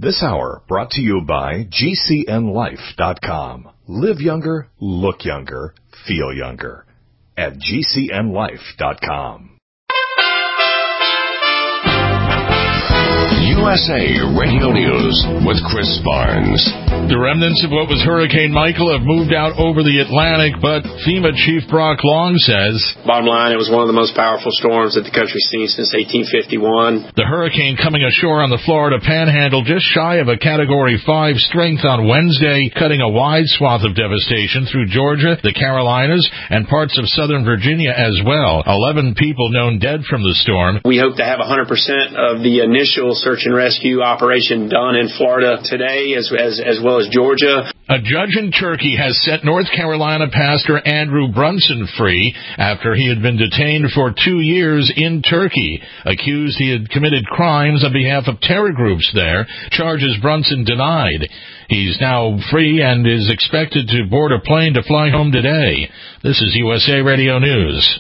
This hour brought to you by GCNLife.com. Live younger, look younger, feel younger at GCNLife.com. USA Radio News with Chris Barnes. The remnants of what was Hurricane Michael have moved out over the Atlantic, but FEMA Chief Brock Long says, bottom line, it was one of the most powerful storms that the country's seen since 1851. The hurricane coming ashore on the Florida Panhandle just shy of a Category 5 strength on Wednesday, cutting a wide swath of devastation through Georgia, the Carolinas, and parts of southern Virginia as well. 11 people known dead from the storm. We hope to have 100% of the initial search and rescue operation done in Florida today, as well as Georgia. A judge in Turkey has set North Carolina pastor Andrew Brunson free after he had been detained for 2 years in Turkey, accused he had committed crimes on behalf of terror groups there, charges Brunson denied. He's now free and is expected to board a plane to fly home today. This is USA Radio News.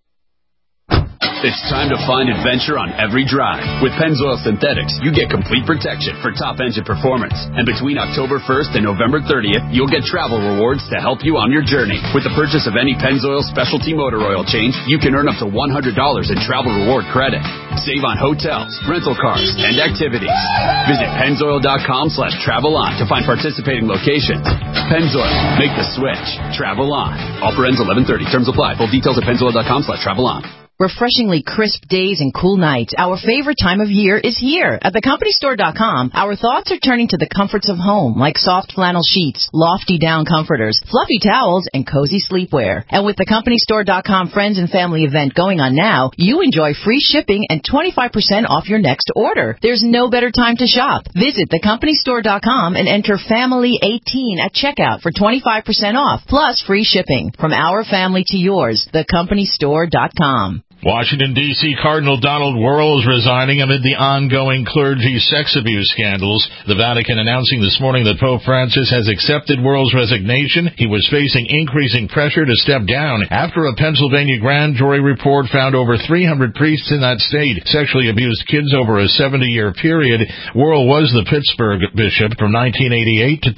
It's time to find adventure on every drive. With Pennzoil Synthetics, you get complete protection for top engine performance. And between October 1st and November 30th, you'll get travel rewards to help you on your journey. With the purchase of any Pennzoil specialty motor oil change, you can earn up to $100 in travel reward credit. Save on hotels, rental cars, and activities. Visit Pennzoil.com/travel-on to find participating locations. Pennzoil, make the switch. Travel on. Offer ends 11/30. Terms apply. Full details at Pennzoil.com/travel-on. Refreshingly crisp days and cool nights. Our favorite time of year is here. At thecompanystore.com, our thoughts are turning to the comforts of home, like soft flannel sheets, lofty down comforters, fluffy towels, and cozy sleepwear. And with the companystore.com Friends and Family event going on now, you enjoy free shipping and 25% off your next order. There's no better time to shop. Visit thecompanystore.com and enter Family18 at checkout for 25% off, plus free shipping. From our family to yours, thecompanystore.com. Washington, D.C. Cardinal Donald Wuerl is resigning amid the ongoing clergy sex abuse scandals. The Vatican announcing this morning that Pope Francis has accepted Wuerl's resignation. He was facing increasing pressure to step down after a Pennsylvania grand jury report found over 300 priests in that state sexually abused kids over a 70-year period. Wuerl was the Pittsburgh bishop from 1988 to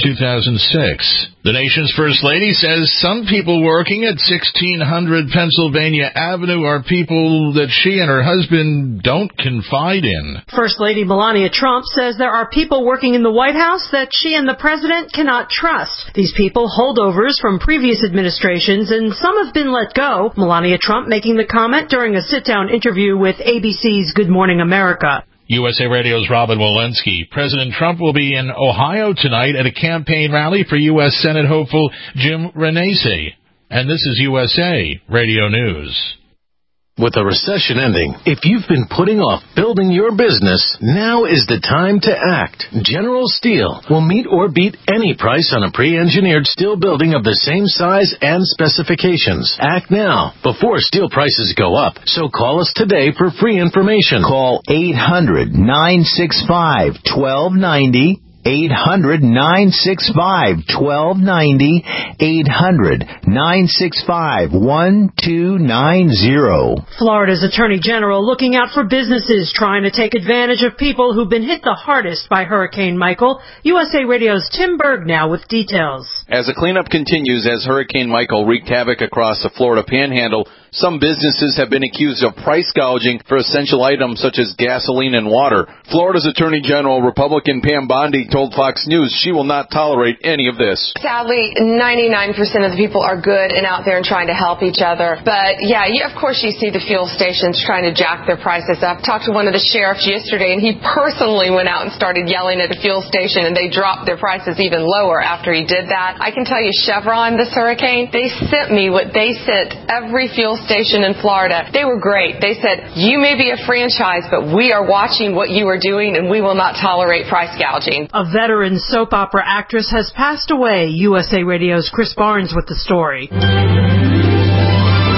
2006. The nation's First Lady says some people working at 1600 Pennsylvania Avenue are people that she and her husband don't confide in. First Lady Melania Trump says there are people working in the White House that she and the president cannot trust. These people holdovers from previous administrations, and some have been let go. Melania Trump making the comment during a sit-down interview with ABC's Good Morning America. USA Radio's Robin Walensky. President Trump will be in Ohio tonight at a campaign rally for U.S. Senate hopeful Jim Renacci. And this is USA Radio News. With the recession ending, if you've been putting off building your business, now is the time to act. General Steel will meet or beat any price on a pre-engineered steel building of the same size and specifications. Act now, before steel prices go up. So call us today for free information. Call 800-965-1290. 800-965-1290, 800-965-1290. Florida's Attorney General looking out for businesses trying to take advantage of people who've been hit the hardest by Hurricane Michael. USA Radio's Tim Berg now with details. As the cleanup continues as Hurricane Michael wreaked havoc across the Florida Panhandle, some businesses have been accused of price gouging for essential items such as gasoline and water. Florida's Attorney General, Republican Pam Bondi, told Fox News she will not tolerate any of this. Sadly, 99% of the people are good and out there and trying to help each other. But, yeah, of course you see the fuel stations trying to jack their prices up. Talked to one of the sheriffs yesterday, and he personally went out and started yelling at a fuel station, and they dropped their prices even lower after he did that. I can tell you Chevron, this hurricane, they sent me what they sent every fuel station in Florida. They were great. They said, you may be a franchise, but we are watching what you are doing, and we will not tolerate price gouging. A veteran soap opera actress has passed away. USA Radio's Chris Barnes with the story.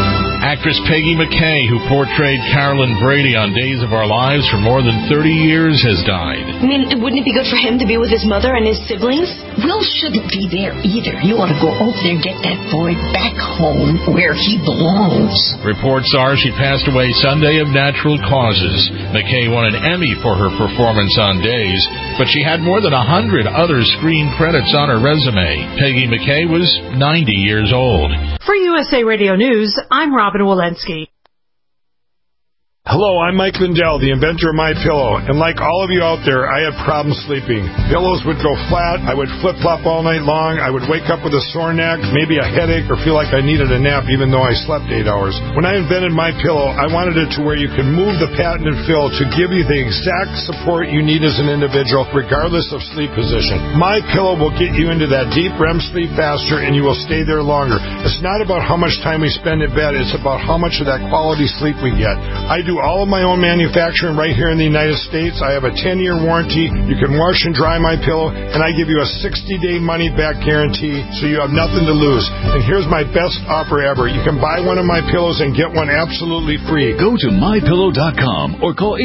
Actress Peggy McKay, who portrayed Carolyn Brady on Days of Our Lives for more than 30 years, has died. I mean, wouldn't it be good for him to be with his mother and his siblings? Will shouldn't be there either. You want to go over there and get that boy back home where he belongs. Reports are she passed away Sunday of natural causes. McKay won an Emmy for her performance on Days, but she had more than 100 other screen credits on her resume. Peggy McKay was 90 years old. For USA Radio News, I'm Robin Walensky. Hello, I'm Mike Lindell, the inventor of MyPillow, and like all of you out there, I had problems sleeping. Pillows would go flat, I would flip-flop all night long, I would wake up with a sore neck, maybe a headache, or feel like I needed a nap even though I slept 8 hours. When I invented MyPillow, I wanted it to where you can move the patented fill to give you the exact support you need as an individual, regardless of sleep position. MyPillow will get you into that deep REM sleep faster, and you will stay there longer. It's not about how much time we spend in bed, it's about how much of that quality sleep we get. I do all of my own manufacturing right here in the United States. I have a 10-year warranty. You can wash and dry my pillow, and I give you a 60-day money-back guarantee, so you have nothing to lose. And here's my best offer ever. You can buy one of my pillows and get one absolutely free. Go to MyPillow.com or call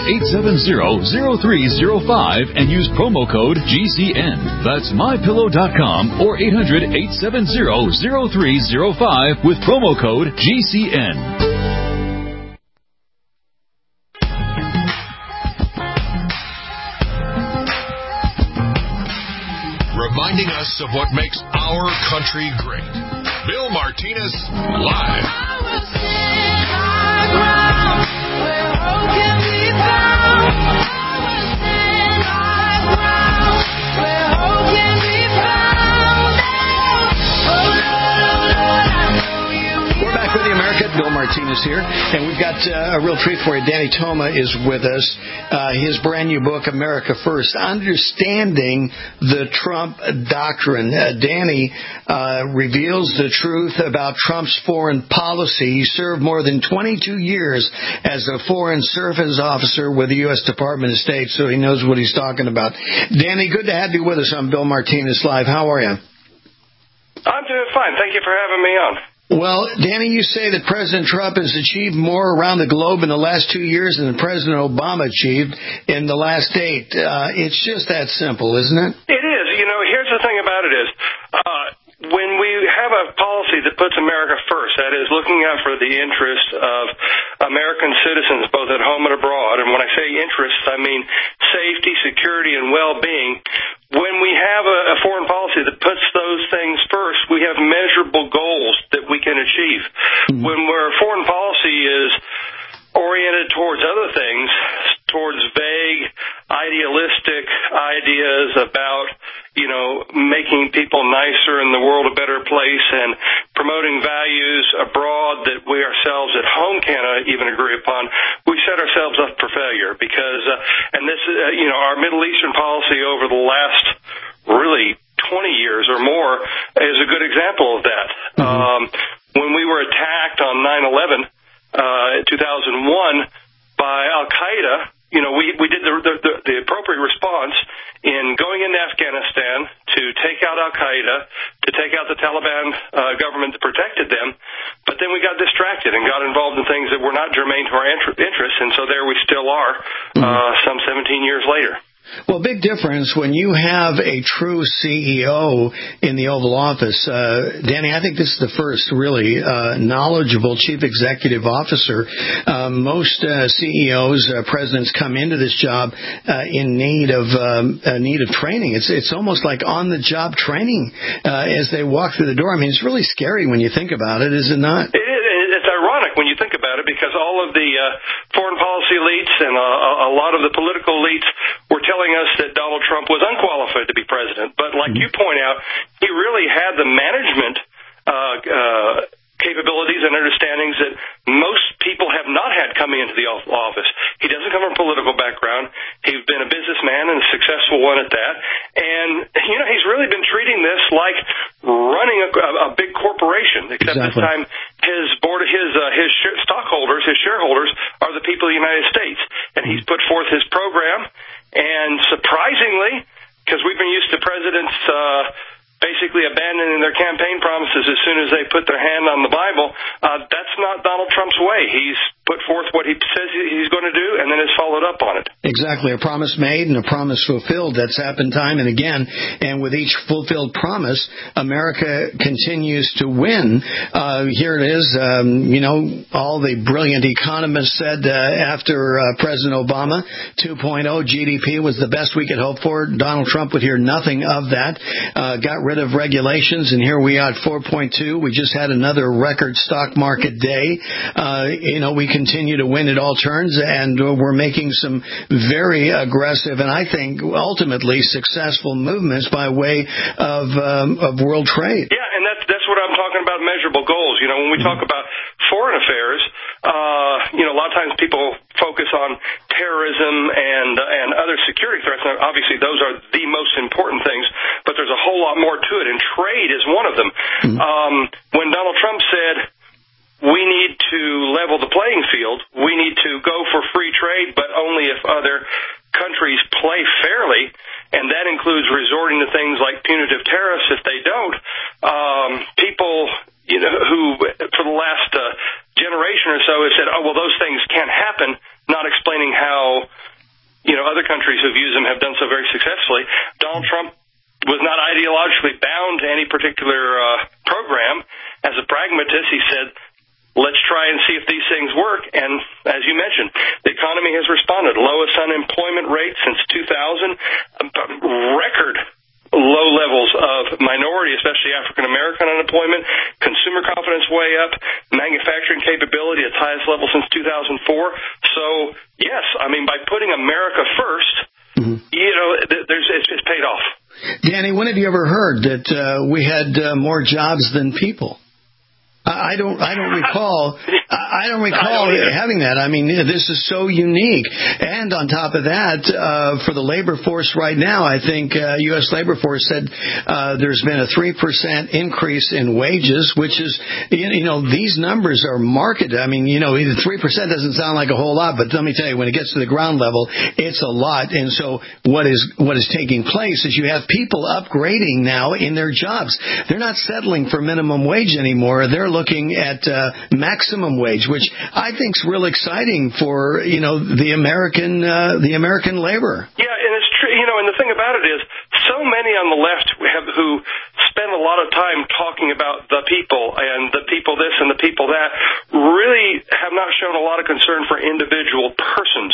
800-870-0305 and use promo code GCN. That's MyPillow.com or 800-870-0305 with promo code GCN. Reminding us of what makes our country great. Bill Martinez Live. I will stand my ground where hope can be found. I will stand my ground where hope can be found. Oh, Lord, I know you. We're back with the America. Bill Martinez here, and we've got a real treat for you. Danny Toma is with us. His brand new book, America First, Understanding the Trump Doctrine. Danny reveals the truth about Trump's foreign policy. He served more than 22 years as a foreign service officer with the U.S. Department of State, so he knows what he's talking about. Danny, good to have you with us on Bill Martinez Live. How are you? I'm doing fine. Thank you for having me on. Well, Danny, you say that President Trump has achieved more around the globe in the last 2 years than President Obama achieved in the last 8. It's just that simple, isn't it? It is. You know, here's the thing about it is, when we have a policy that puts America first, that is looking out for the interests of American citizens, both at home and abroad, and when I say interests, I mean safety, security, and well-being. When we have a foreign policy that puts those things first, we have measurable goals that we can achieve. When foreign policy is oriented towards other things, towards vague, idealistic ideas about, you know, making people nicer and the world a better place and promoting values abroad that we ourselves at home cannot even agree upon, we set ourselves up for failure because, and this, you know, our Middle Eastern policy over the last really 20 years or more is a good example of that. When we were attacked on 9/11, 2001 by Al-Qaeda, you know, we did the appropriate response in going into Afghanistan to take out Al-Qaeda, to take out the Taliban government that protected them, but then we got distracted and got involved in things that were not germane to our interests, and so there we still are some 17 years later. Well, big difference when you have a true CEO in the Oval Office. Danny, I think this is the first really knowledgeable chief executive officer. Most CEOs, presidents come into this job in need of training. It's almost like on-the-job training as they walk through the door. I mean, it's really scary when you think about it, is it not? It is. It's ironic when you think about it because all of the foreign policy elites and a lot of the political elites were telling us that Donald Trump was unqualified to be president. But like you point out, he really had the management capabilities and understandings that most people have not had coming into the office. He doesn't come from a political background. He's been a businessman and a successful one at that. And, you know, he's really been treating this like running a big corporation, except this time his board, his stockholders, his shareholders are the people of the United States. And he's put forth his program. And surprisingly, because we've been used to presidents basically abandoning their campaign promises as soon as they put their hand on the Bible. That's not Donald Trump's way. He's put forth what he says he's going to do and then has followed up on it. Exactly. A promise made and a promise fulfilled. That's happened time and again. And with each fulfilled promise, America continues to win. Here it is. All the brilliant economists said after President Obama, 2.0 GDP was the best we could hope for. Donald Trump would hear nothing of that. Got rid of regulations, and here we are at 4.2. We just had another record stock market day. We continue to win at all turns, and we're making some very aggressive and I think ultimately successful movements by way of world trade. Yeah, and that's what I'm talking about, measurable goals. When we talk about foreign affairs, a lot of times people focus on terrorism and other security threats. Now, obviously, those are the most important things, but there's a whole lot more to it, and trade is one of them. When Donald Trump said, we need to level the playing field, we need to go for free trade, but only if other countries play fairly, and that includes resorting to things like punitive tariffs if they don't. People, who for the last generation or so have said, oh, well, those things can't happen, not explaining how, other countries who've used them have done so very successfully. Donald Trump was not ideologically bound to any particular program. As a pragmatist, he said, let's try and see if these things work. And as you mentioned, the economy has responded. Lowest unemployment rate since 2000, record low levels of minority, especially African-American unemployment, consumer confidence way up, manufacturing capability at its highest level since 2004. So, yes, by putting America first, it's paid off. Danny, when have you ever heard that we had more jobs than people? I don't recall having that. This is so unique. And on top of that, for the labor force right now, I think U.S. labor force said there's been a 3% increase in wages, which is, these numbers are market. 3% doesn't sound like a whole lot, but let me tell you, when it gets to the ground level, it's a lot. And so what is taking place is you have people upgrading now in their jobs. They're not settling for minimum wage anymore. They're looking at maximum wage, which I think is real exciting for the American labor. Yeah, and it's true. And the thing about it is, so many on the left who spend a lot of time talking about the people and the people this and the people that really have not shown a lot of concern for individual persons.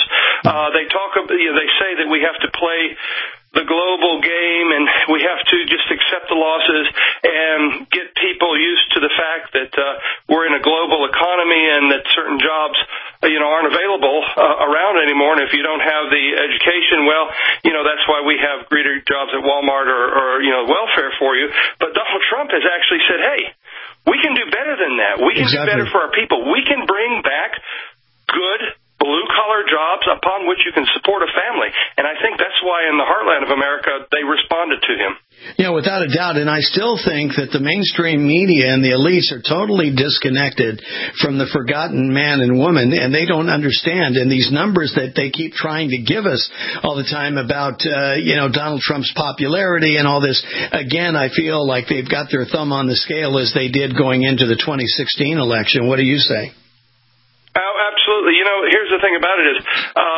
They say that we have to play the global game and we have to just accept the losses and get people used to the fact that we're in a global economy and that certain jobs aren't available around anymore. And if you don't have the education, well, that's why we have greeter jobs at Walmart or welfare for you. But Donald Trump has actually said, hey, we can do better than that. We can do better for our people. We can bring back good blue-collar jobs upon which you can support a family. And I think that's why in the heartland of America they responded to him. Without a doubt. And I still think that the mainstream media and the elites are totally disconnected from the forgotten man and woman, and they don't understand. And these numbers that they keep trying to give us all the time about, Donald Trump's popularity and all this, again, I feel like they've got their thumb on the scale as they did going into the 2016 election. What do you say? Oh, absolutely. Here's the thing about it is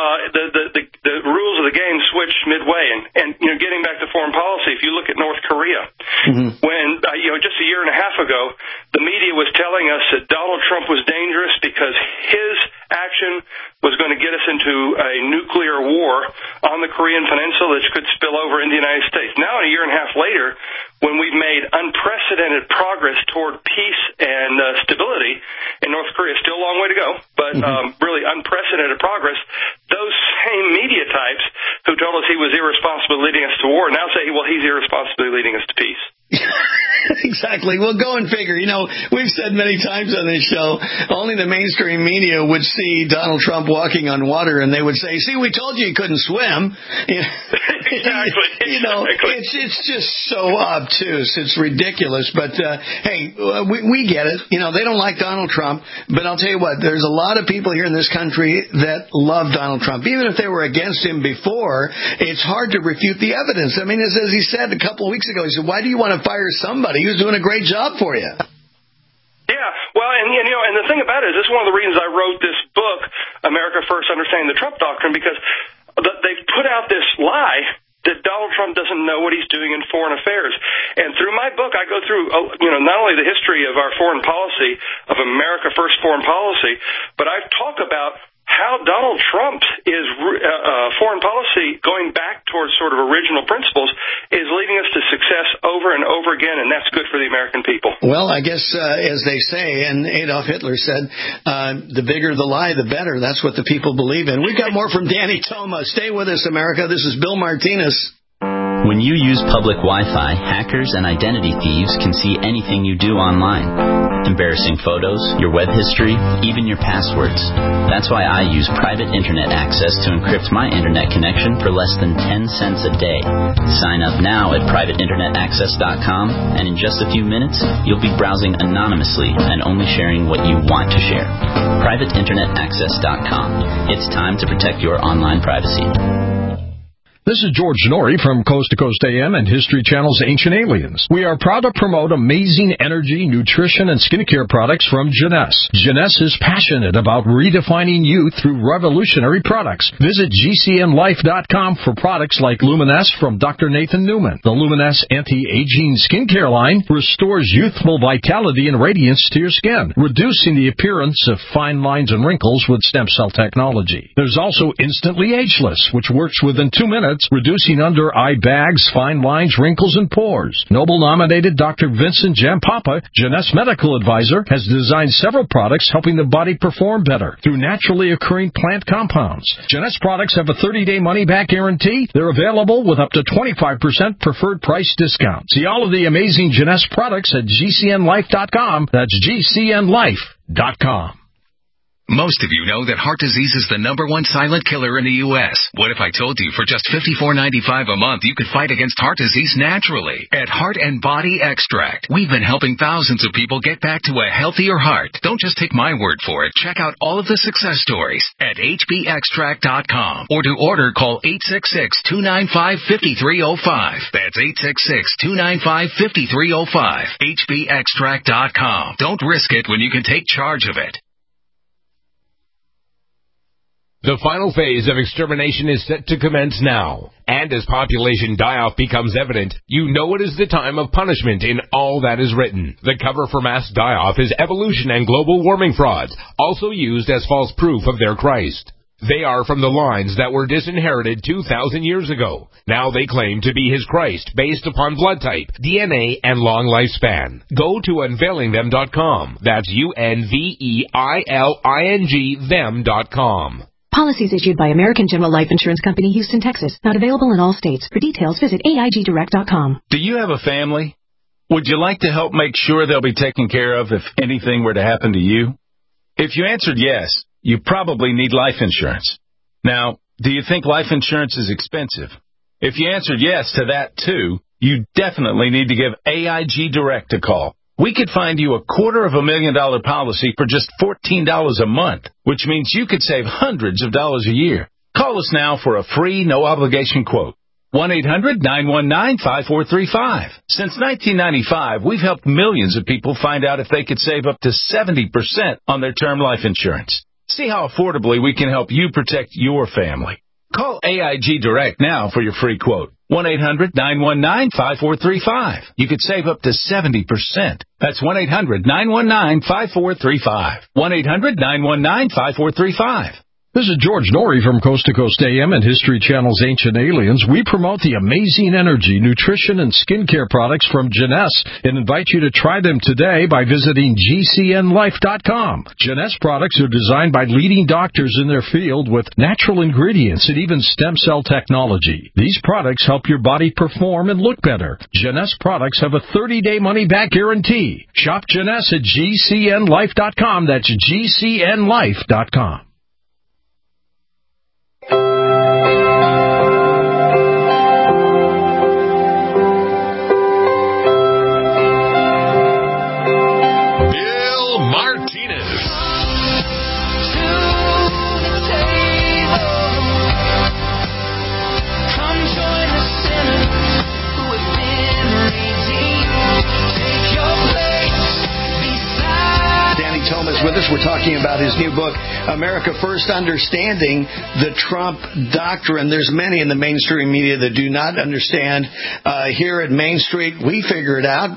the rules of the game switched midway. And getting back to foreign policy, if you look at North Korea, when, just a year and a half ago, the media was telling us that Donald Trump was dangerous because his action was going to get us into a nuclear war on the Korean Peninsula that could spill over into the United States. Now, a year and a half later, when we've made unprecedented progress toward peace and stability in North Korea, still a long way to go, but really unprecedented progress, those same media types who told us he was irresponsibly leading us to war now say, well, he's irresponsibly leading us to peace. Exactly. Well, go and figure. We've said many times on this show, only the mainstream media would see Donald Trump walking on water, and they would say, see, we told you couldn't swim. Exactly. It's just so obtuse. It's ridiculous. But, hey, we get it. They don't like Donald Trump. But I'll tell you what, there's a lot of people here in this country that love Donald Trump. Even if they were against him before, it's hard to refute the evidence. I mean, as he said a couple of weeks ago, he said, why do you want to fire somebody who's doing a great job for you? Yeah, well, and the thing about it is, this is one of the reasons I wrote this book, America First: Understanding the Trump Doctrine, because they've put out this lie that Donald Trump doesn't know what he's doing in foreign affairs. And through my book, I go through, not only the history of our foreign policy, of America First foreign policy, but I talk about how Donald Trump is foreign policy, going back towards sort of original principles, is leading us to success over and over again, and that's good for the American people. Well, I guess, as they say, and Adolf Hitler said, the bigger the lie, the better. That's what the people believe in. We've got more from Danny Toma. Stay with us, America. This is Bill Martinez. When you use public Wi-Fi, hackers and identity thieves can see anything you do online. Embarrassing photos, your web history, even your passwords. That's why I use private internet access to encrypt my internet connection for less than 10 cents a day. Sign up now at privateinternetaccess.com, and in just a few minutes, you'll be browsing anonymously and only sharing what you want to share. privateinternetaccess.com. It's time to protect your online privacy. This is George Norrie from Coast to Coast AM and History Channel's Ancient Aliens. We are proud to promote amazing energy, nutrition, and skincare products from Jeunesse. Jeunesse is passionate about redefining youth through revolutionary products. Visit GCNlife.com for products like Luminesce from Dr. Nathan Newman. The Luminesce Anti-Aging Skincare line restores youthful vitality and radiance to your skin, reducing the appearance of fine lines and wrinkles with stem cell technology. There's also Instantly Ageless, which works within 2 minutes, reducing under-eye bags, fine lines, wrinkles, and pores. Nobel-nominated Dr. Vincent Jampapa, Jeunesse medical advisor, has designed several products helping the body perform better through naturally occurring plant compounds. Jeunesse products have a 30-day money-back guarantee. They're available with up to 25% preferred price discount. See all of the amazing Jeunesse products at GCNlife.com. That's GCNlife.com. Most of you know that heart disease is the #1 silent killer in the U.S. What if I told you for just $54.95 a month you could fight against heart disease naturally? At Heart and Body Extract, we've been helping thousands of people get back to a healthier heart. Don't just take my word for it. Check out all of the success stories at hbextract.com. Or to order, call 866-295-5305. That's 866-295-5305. hbextract.com. Don't risk it when you can take charge of it. The final phase of extermination is set to commence now. And as population die-off becomes evident, you know it is the time of punishment in all that is written. The cover for mass die-off is evolution and global warming frauds, also used as false proof of their Christ. They are from the lines that were disinherited 2,000 years ago. Now they claim to be his Christ based upon blood type, DNA, and long lifespan. Go to unveilingthem.com. That's UNVEILING them.com. Policies issued by American General Life Insurance Company, Houston, Texas. Not available in all states. For details, visit AIGdirect.com. Do you have a family? Would you like to help make sure they'll be taken care of if anything were to happen to you? If you answered yes, you probably need life insurance. Now, do you think life insurance is expensive? If you answered yes to that too, you definitely need to give AIG Direct a call. We could find you a $250,000 policy for just $14 a month, which means you could save hundreds of dollars a year. Call us now for a free, no-obligation quote. 1-800-919-5435. Since 1995, we've helped millions of people find out if they could save up to 70% on their term life insurance. See how affordably we can help you protect your family. Call AIG Direct now for your free quote. 1-800-919-5435. You could save up to 70%. That's 1-800-919-5435. 1-800-919-5435. This is George Norrie from Coast to Coast AM and History Channel's Ancient Aliens. We promote the amazing energy, nutrition, and skincare products from Jeunesse and invite you to try them today by visiting GCNlife.com. Jeunesse products are designed by leading doctors in their field with natural ingredients and even stem cell technology. These products help your body perform and look better. Jeunesse products have a 30-day money-back guarantee. Shop Jeunesse at GCNlife.com. That's GCNlife.com. With us, we're talking about his new book, America First: Understanding the Trump Doctrine. There's many in the mainstream media that do not understand. Here at Main Street, we figure it out.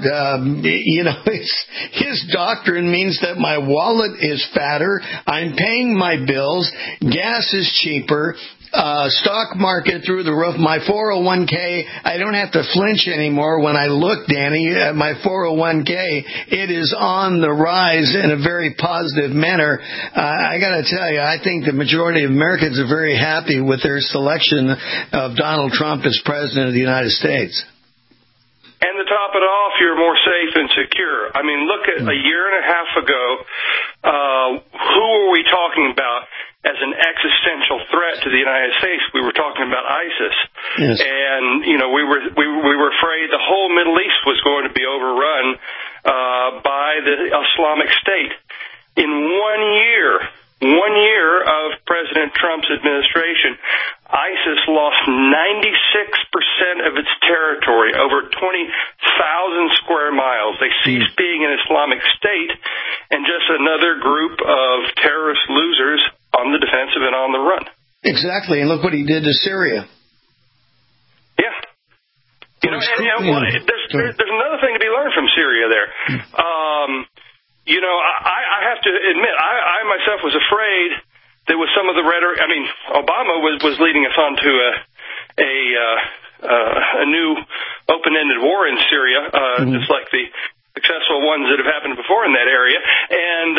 His doctrine means that my wallet is fatter, I'm paying my bills, gas is cheaper, stock market through the roof. My 401k, I don't have to flinch anymore when I look, Danny, at my 401k. It is on the rise in a very positive manner. I got to tell you, I think the majority of Americans are very happy with their selection of Donald Trump as President of the United States. And to top it off, you're more safe and secure. I mean, look at a year and a half ago, who were we talking about as an existential threat to the United States? We were talking about ISIS. Yes. And, we were afraid the whole Middle East was going to be overrun by the Islamic State. In 1 year of President Trump's administration, ISIS lost 96% of its territory, over 20,000 square miles. They ceased being an Islamic State and just another group of terrorist losers on the defensive and on the run. Exactly, and look what he did to Syria. Yeah. There's another thing to be learned from Syria there. I have to admit, I myself was afraid that with some of the rhetoric, I mean, Obama was leading us on to a new open-ended war in Syria, just like the successful ones that have happened before in that area. And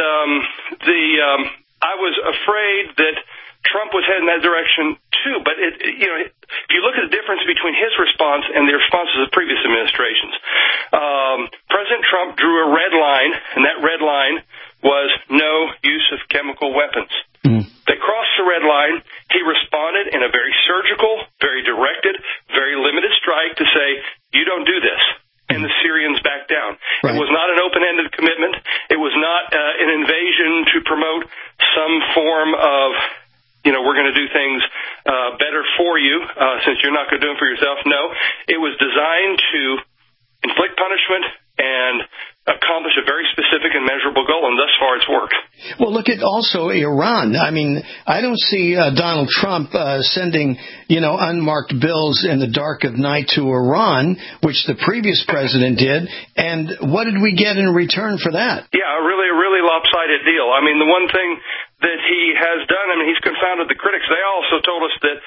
I was afraid that Trump was heading that direction too. But if you look at the difference between his response and the responses of previous administrations, President Trump drew a red line, and that red line was no use of chemical weapons. They crossed the red line. He responded in a very surgical, very directed, very limited strike to say, you don't do this. And the Syrians backed down. Right. It was not an open-ended commitment. It was not an invasion to promote some form of, we're going to do things better for you since you're not going to do them for yourself. No, it was designed to inflict punishment and accomplish a very specific and measurable goal, and thus far it's worked. Well, look at also Iran. I mean, I don't see Donald Trump sending, unmarked bills in the dark of night to Iran, which the previous president did. And what did we get in return for that? Yeah, a really lopsided deal. I mean, the one thing that he has done, he's confounded the critics. They also told us that,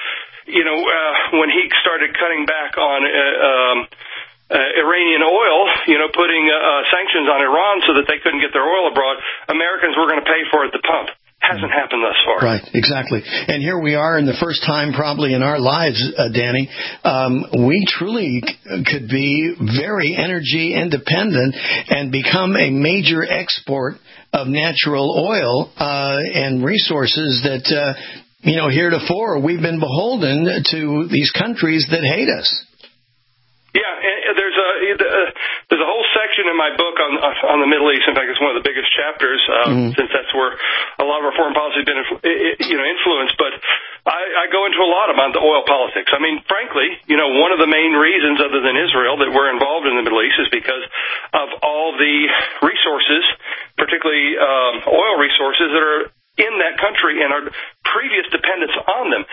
when he started cutting back on Iranian oil, putting sanctions on Iran so that they couldn't get their oil abroad, Americans were going to pay for it at the pump. Hasn't happened thus far. Right, exactly. And here we are in the first time probably in our lives, Danny, we truly could be very energy independent and become a major export of natural oil and resources that, heretofore we've been beholden to these countries that hate us. Yeah, and there's a whole section in my book on the Middle East. In fact, it's one of the biggest chapters since that's where a lot of our foreign policy has been influenced. But I go into a lot about the oil politics. I mean, frankly, one of the main reasons, other than Israel, that we're involved in the Middle East is because of all the resources, particularly oil resources that are in that country and our previous dependence on them.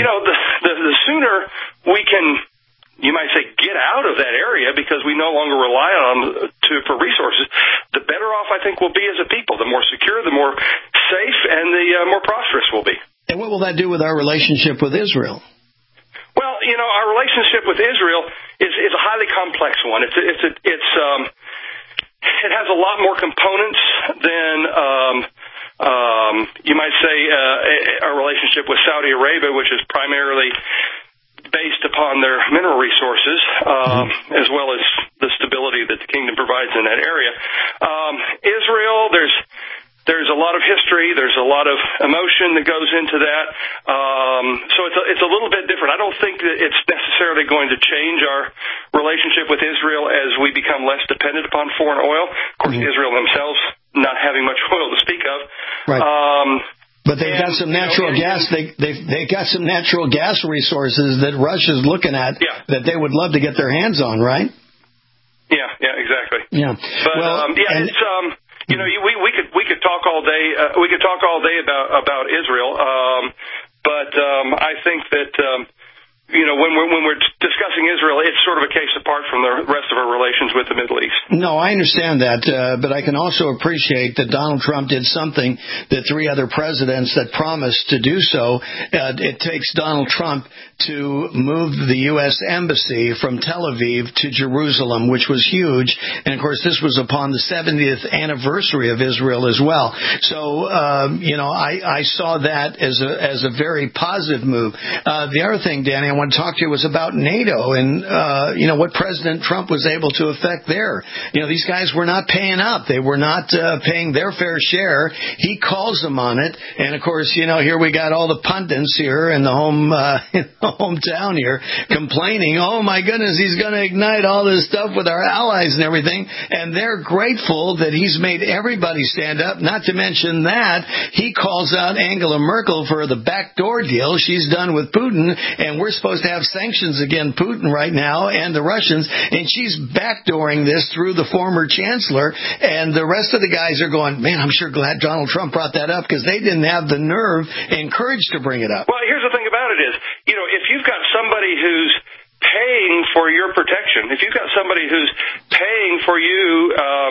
The sooner we can, you might say, get out of that area because we no longer rely on them for resources, the better off I think we'll be as a people. The more secure, the more safe, and the more prosperous we'll be. And what will that do with our relationship with Israel? Well, our relationship with Israel is a highly complex one. It has a lot more components than you might say our relationship with Saudi Arabia, which is primarily based upon their mineral resources, as well as the stability that the kingdom provides in that area. Israel, there's a lot of history, there's a lot of emotion that goes into that. So it's a little bit different. I don't think that it's necessarily going to change our relationship with Israel as we become less dependent upon foreign oil. Of course, Israel themselves not having much oil to speak of. Right. But they've got some natural gas. They got some natural gas resources that Russia's looking at that they would love to get their hands on, right? Yeah, exactly. Yeah. But it's we could talk all day. We could talk all day about Israel. But I think that when we're discussing Israel, it's sort of a case apart from the rest of our relations with the Middle East. No, I understand that, but I can also appreciate that Donald Trump did something that three other presidents that promised to do so. It takes Donald Trump to move the U.S. Embassy from Tel Aviv to Jerusalem, which was huge. And, of course, this was upon the 70th anniversary of Israel as well. So, I saw that as a very positive move. The other thing, Danny, I want to talk to you was about NATO and, what President Trump was able to effect there. These guys were not paying up. They were not paying their fair share. He calls them on it. And, of course, here we got all the pundits here in the hometown here complaining, oh, my goodness, he's going to ignite all this stuff with our allies and everything. And they're grateful that he's made everybody stand up. Not to mention that he calls out Angela Merkel for the backdoor deal she's done with Putin. And we're supposed to have sanctions against Putin right now and the Russians, and she's backdooring this through the former chancellor, and the rest of the guys are going, man, I'm sure glad Donald Trump brought that up because they didn't have the nerve and courage to bring it up. Well, here's the thing about it is, if you've got somebody who's paying for your protection, if you've got somebody who's paying for you,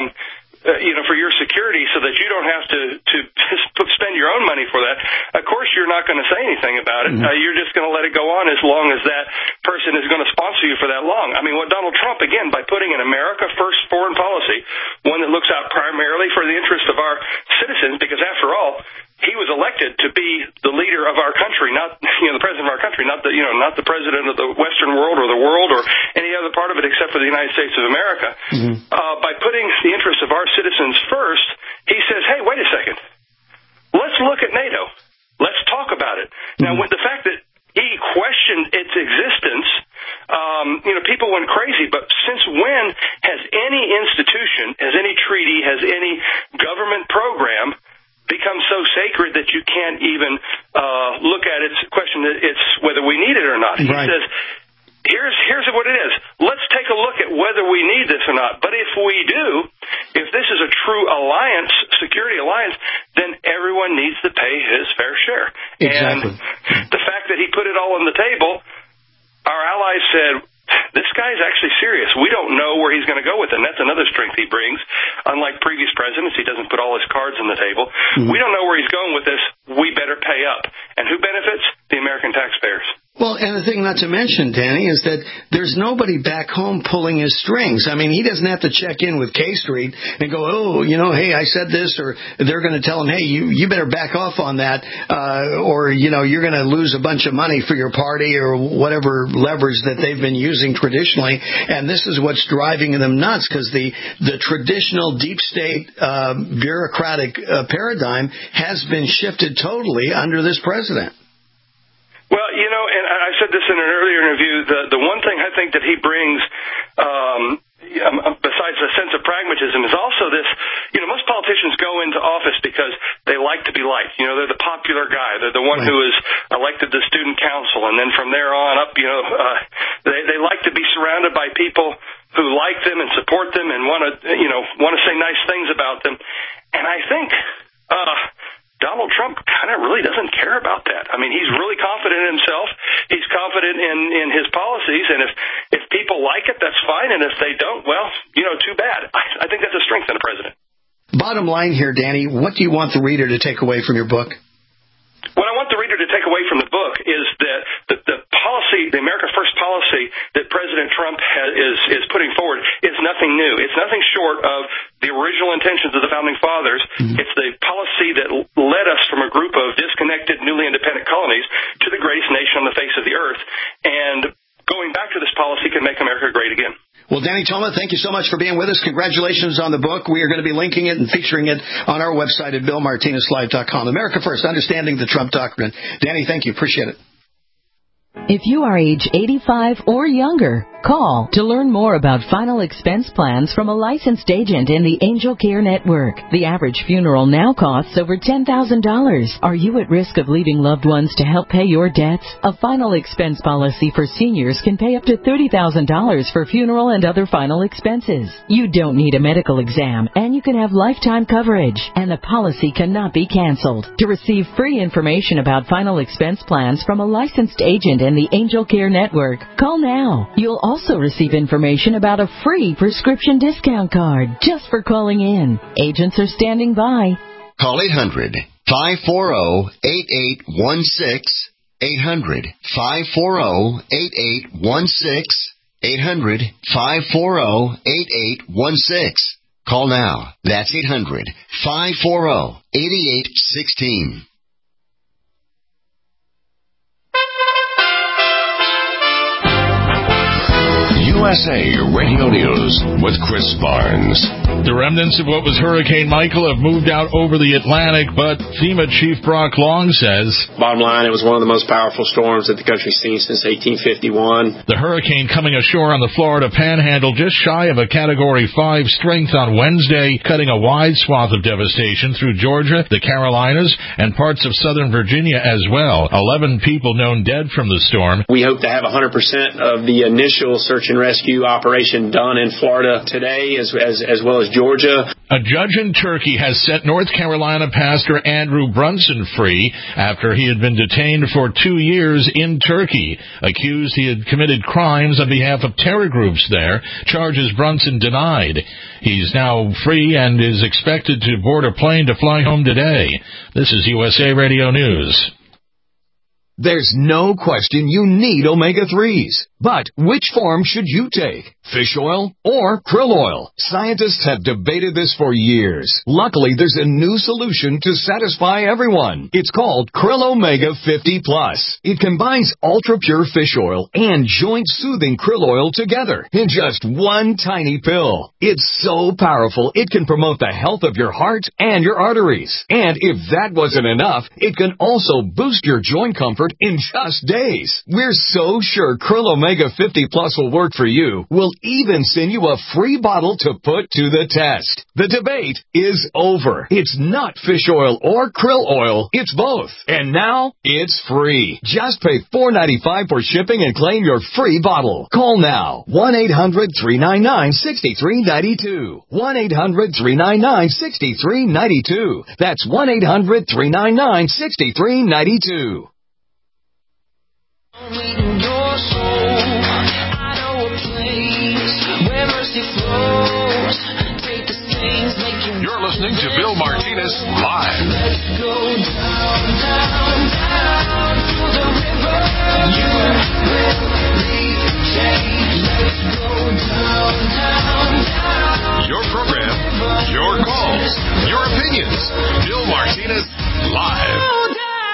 for your security so that you don't have to spend your own money for that, of course you're not going to say anything about it. You're just going to let it go on as long as that person is going to sponsor you for that long. I mean, what Donald Trump, again, by putting an America First foreign policy, one that looks out primarily for the interest of our citizens, because after all, he was elected to be the leader of our country, not the president of our country, not the president of the Western world or the world or any other part of it except for the United States of America. By putting the interests of our citizens first, he says, hey, wait a second, let's look at NATO. Let's talk about it. Now, with the fact that he questioned its existence, people went crazy. But since when has any institution, has any treaty, has any government program become so sacred that you can't even look at it, question it's whether we need it or not? He says, here's what it is. Let's take a look at whether we need this or not. But if we do, if this is a true alliance, security alliance, then everyone needs to pay his fair share. Exactly. And the fact that he put it all on the table, our allies said, this guy's actually serious. We don't know where he's going to go with it. And that's another strength he brings. Unlike previous presidents, he doesn't put all his cards on the table. We don't know where he's going with this. We better pay up. And who benefits? The American taxpayers. Well, and the thing not to mention, Danny, is that there's nobody back home pulling his strings. I mean, he doesn't have to check in with K Street and go, hey, I said this, or they're going to tell him, hey, you better back off on that, or, you're going to lose a bunch of money for your party or whatever leverage that they've been using traditionally. And this is what's driving them nuts because the traditional deep state bureaucratic paradigm has been shifted totally under this president. Well, and I said this in an earlier interview, the one thing I think that he brings, besides a sense of pragmatism, is also this, most politicians go into office because they like to be liked. They're the popular guy. They're the one who is elected to student council. And then from there on up, they like to be surrounded by people who like them and support them and want to say nice things about them. And I think, Donald Trump kind of really doesn't care about that. I mean, he's really confident in himself. He's confident in his policies. And if people like it, that's fine. And if they don't, well, too bad. I think that's a strength in a president. Bottom line here, Danny, what do you want the reader to take away from your book? What I want the reader reminder to take away from the book is that the policy, the America First policy that President Trump is putting forward is nothing new. It's nothing short of the original intentions of the Founding Fathers. It's the policy that led us from a group of disconnected, newly independent colonies to the greatest nation on the face of the earth. And going back to this policy can make America great again. Well, Danny Toma, thank you so much for being with us. Congratulations on the book. We are going to be linking it and featuring it on our website at BillMartinezLive.com. America First, Understanding the Trump Doctrine. Danny, thank you. Appreciate it. If you are age 85 or younger, call to learn more about final expense plans from a licensed agent in the Angel Care Network. The average funeral now costs over $10,000. Are you at risk of leaving loved ones to help pay your debts? A final expense policy for seniors can pay up to $30,000 for funeral and other final expenses. You don't need a medical exam, and you can have lifetime coverage, and the policy cannot be canceled. To receive free information about final expense plans from a licensed agent in the Angel Care Network, call now. You'll also receive information about a free prescription discount card just for calling in. Agents are standing by. Call 800-540-8816. 800-540-8816. 800-540-8816. Call now. That's 800-540-8816. USA Radio News with Chris Barnes. The remnants of what was Hurricane Michael have moved out over the Atlantic, but FEMA Chief Brock Long says, bottom line, it was one of the most powerful storms that the country's seen since 1851. The hurricane coming ashore on the Florida Panhandle just shy of a Category 5 strength on Wednesday, cutting a wide swath of devastation through Georgia, the Carolinas, and parts of southern Virginia as well. 11 people known dead from the storm. We hope to have 100% of the initial search and rescue operation done in Florida today, as well as Georgia. A judge in Turkey has set North Carolina pastor Andrew Brunson free after he had been detained for 2 years in Turkey, accused he had committed crimes on behalf of terror groups there, charges Brunson denied. He's now free and is expected to board a plane to fly home today. This is USA Radio News. There's no question you need omega-3s. But which form should you take? Fish oil or krill oil? Scientists have debated this for years. Luckily, there's a new solution to satisfy everyone. It's called Krill Omega 50 Plus. It combines ultra-pure fish oil and joint-soothing krill oil together in just one tiny pill. It's so powerful, it can promote the health of your heart and your arteries. And if that wasn't enough, it can also boost your joint comfort in just days. We're so sure Krill Omega 50 Plus will work for you. We'll even send you a free bottle to put to the test. The debate is over. It's not fish oil or krill oil. It's both. And now, it's free. Just pay $4.95 for shipping and claim your free bottle. Call now. 1-800-399-6392. 1-800-399-6392. That's 1-800-399-6392. You're listening to Bill Martinez Live. Let's go down, down, down to the river. You will lead the change. Let's go down, down, down. Your program, your calls, your opinions. Bill Martinez Live.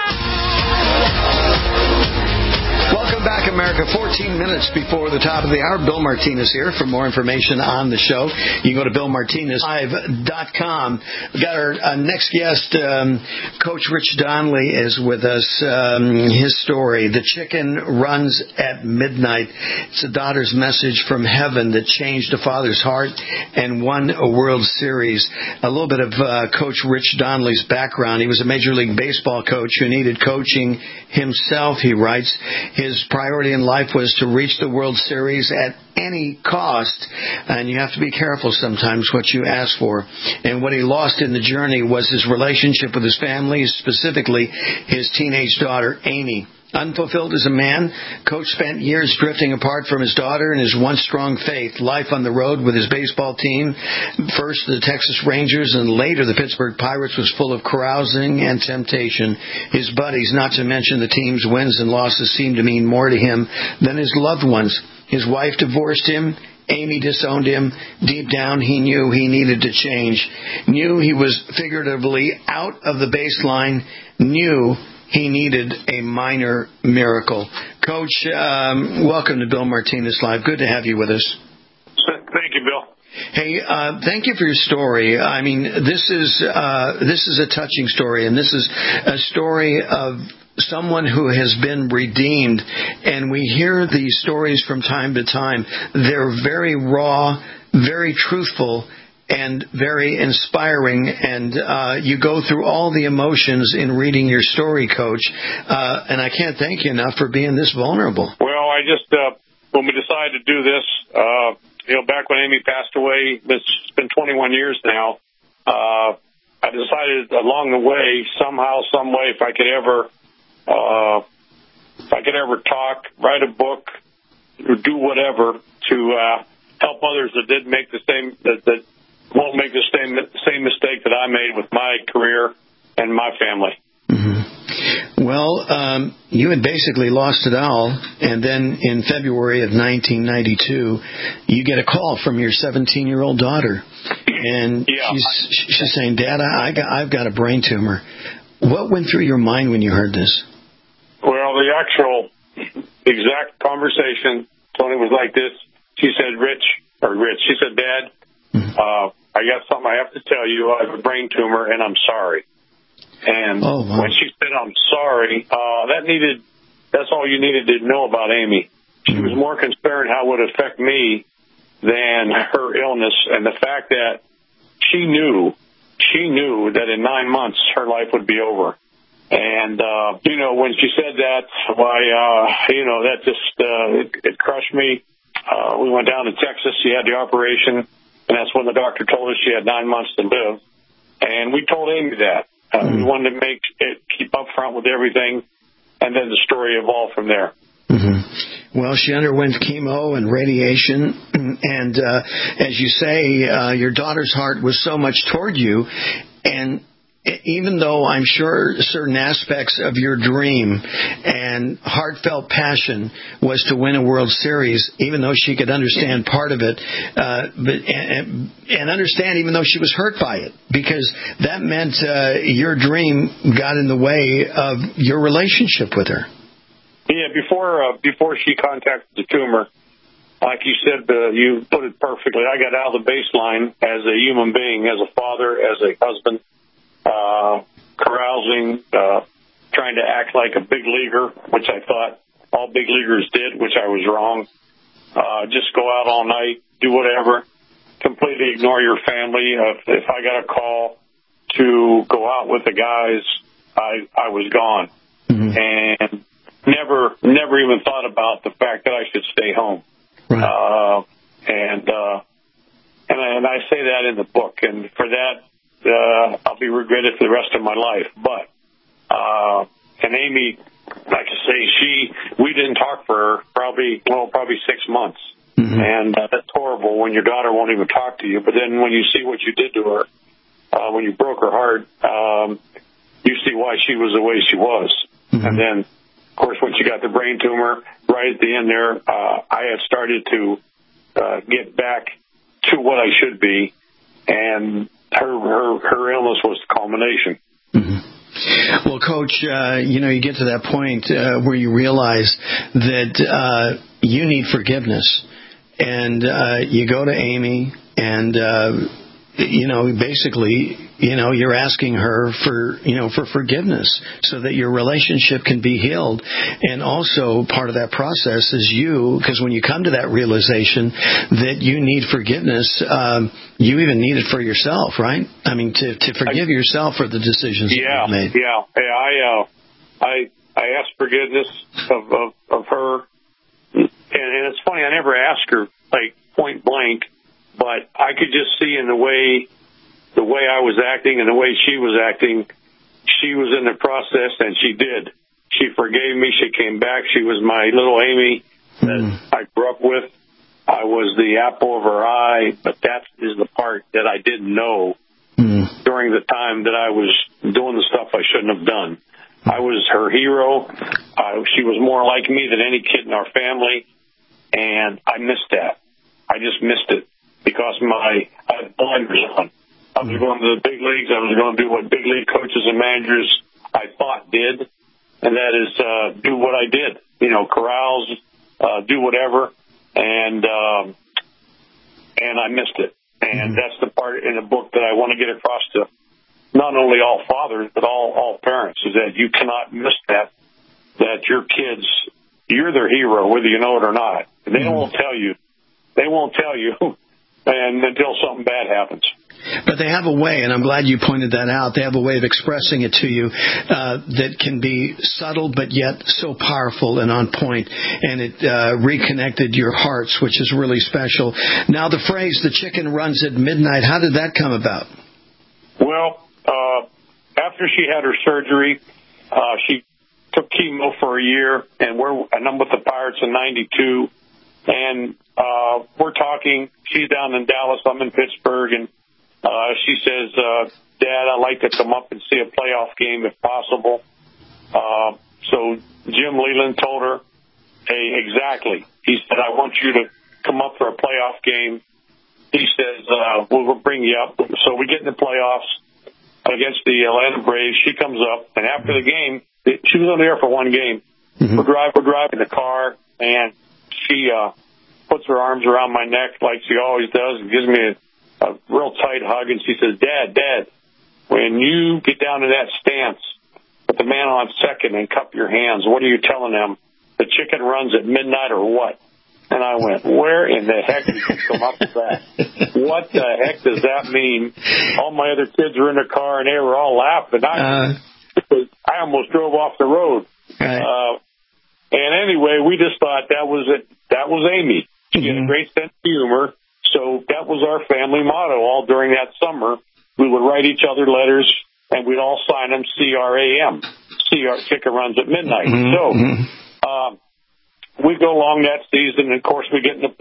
Welcome back, America. 14 minutes before the top of the hour. Bill Martinez here. For more information on the show, you can go to BillMartinezLive.com. We got our next guest, Coach Rich Donnelly, is with us. His story, The Chicken Runs at Midnight. It's a daughter's message from heaven that changed a father's heart and won a World Series. A little bit of Coach Rich Donnelly's background. He was a Major League Baseball coach who needed coaching himself, he writes. His priority in life was to reach the World Series at any cost, and you have to be careful sometimes what you ask for. And what he lost in the journey was his relationship with his family, specifically his teenage daughter, Amy. Unfulfilled as a man, Coach spent years drifting apart from his daughter and his once strong faith. Life on the road with his baseball team, first the Texas Rangers and later the Pittsburgh Pirates, was full of carousing and temptation. His buddies, not to mention the team's wins and losses, seemed to mean more to him than his loved ones. His wife divorced him. Amy disowned him. Deep down, he knew he needed to change. Knew he was figuratively out of the baseline. Knew he needed a minor miracle. Coach, welcome to Bill Martinez Live. Good to have you with us. Thank you, Bill. Hey, thank you for your story. I mean, this is a touching story, and this is a story of someone who has been redeemed. And we hear these stories from time to time. They're very raw, very truthful, and very inspiring, and you go through all the emotions in reading your story, Coach, and I can't thank you enough for being this vulnerable. Well, I just, when we decided to do this, back when Amy passed away, it's been 21 years now, I decided along the way, somehow, some way, if I could ever talk, write a book, or do whatever to help others that didn't make the same, that won't make the same mistake that I made with my career and my family. Mm-hmm. Well, you had basically lost it all, and then in February of 1992, you get a call from your 17-year-old daughter, and she's saying, "Dad, I've got a brain tumor." What went through your mind when you heard this? Well, the actual exact conversation, Tony, was like this. She said, Rich, she said, "Dad, I got something I have to tell you. I have a brain tumor, and I'm sorry." And when she said, "I'm sorry," that's all you needed to know about Amy. She was more concerned how it would affect me than her illness, and the fact that she knew that in 9 months her life would be over. And, when she said that, that just, it crushed me. We went down to Texas. She had the operation. And that's when the doctor told us she had 9 months to live. And we told Amy that. We wanted to keep up front with everything, and then the story evolved from there. Mm-hmm. Well, she underwent chemo and radiation, and as you say, your daughter's heart was so much toward you, and even though I'm sure certain aspects of your dream and heartfelt passion was to win a World Series, even though she could understand part of it, and understand even though she was hurt by it, because that meant your dream got in the way of your relationship with her. Yeah, before she contacted the tumor, like you said, you put it perfectly. I got out of the baseline as a human being, as a father, as a husband. Carousing, trying to act like a big leaguer, which I thought all big leaguers did, which I was wrong. Just go out all night, do whatever, completely ignore your family. If I got a call to go out with the guys, I was gone. Mm-hmm. And never even thought about the fact that I should stay home. Right. And I say that in the book, and for that, I'll be regretted for the rest of my life. But, and Amy, like I say, we didn't talk for probably 6 months. Mm-hmm. And that's horrible when your daughter won't even talk to you. But then when you see what you did to her, when you broke her heart, you see why she was the way she was. Mm-hmm. And then, of course, when she got the brain tumor, right at the end there, I had started to get back to what I should be. And her illness was the culmination. Mm-hmm. Well, Coach, you get to that point where you realize that you need forgiveness, and you go to Amy, and basically, you're asking her for forgiveness so that your relationship can be healed. And also part of that process is because when you come to that realization that you need forgiveness, you even need it for yourself, right? I mean, to forgive yourself for the decisions that you've made. Yeah. I asked forgiveness of her, and it's funny, I never asked her like point blank, but I could just see in the way I was acting and the way she was acting, she was in the process, and she did. she forgave me. She came back. She was my little Amy that I grew up with. I was the apple of her eye, but that is the part that I didn't know during the time that I was doing the stuff I shouldn't have done. I was her hero. She was more like me than any kid in our family, and I missed that. I just missed it because I had blinders on. I was going to the big leagues. I was going to do what big league coaches and managers I thought did, and that is do what I did. You know, corrals, do whatever, and I missed it. And that's the part in the book that I want to get across to not only all fathers, but all parents, is that you cannot miss that your kids, you're their hero, whether you know it or not. And they won't tell you. They won't tell you and until something bad happens. But they have a way, and I'm glad you pointed that out, they have a way of expressing it to you that can be subtle but yet so powerful and on point, and it reconnected your hearts, which is really special. Now, the phrase, the chicken runs at midnight, how did that come about? Well, after she had her surgery, she took chemo for a year, and I'm with the Pirates in 92, and we're talking. She's down in Dallas, I'm in Pittsburgh, and she says, Dad, I'd like to come up and see a playoff game if possible. So Jim Leland told her, hey, exactly. He said, I want you to come up for a playoff game. He says, we'll bring you up. So we get in the playoffs against the Atlanta Braves. She comes up, and after the game, she was only there for one game. We're driving the car, and she puts her arms around my neck like she always does and gives me a real tight hug, and she says, Dad, when you get down to that stance with the man on second and cup your hands, what are you telling them? The chicken runs at midnight or what? And I went, where in the heck did you come up with that? What the heck does that mean? All my other kids were in the car, and they were all laughing. I almost drove off the road. Right. And anyway, we just thought that was it. That was Amy. She had a great sense of humor. So that was our family motto all during that summer. We would write each other letters, and we'd all sign them CRAM. Chicken runs at midnight. So we go along that season, and of course we did not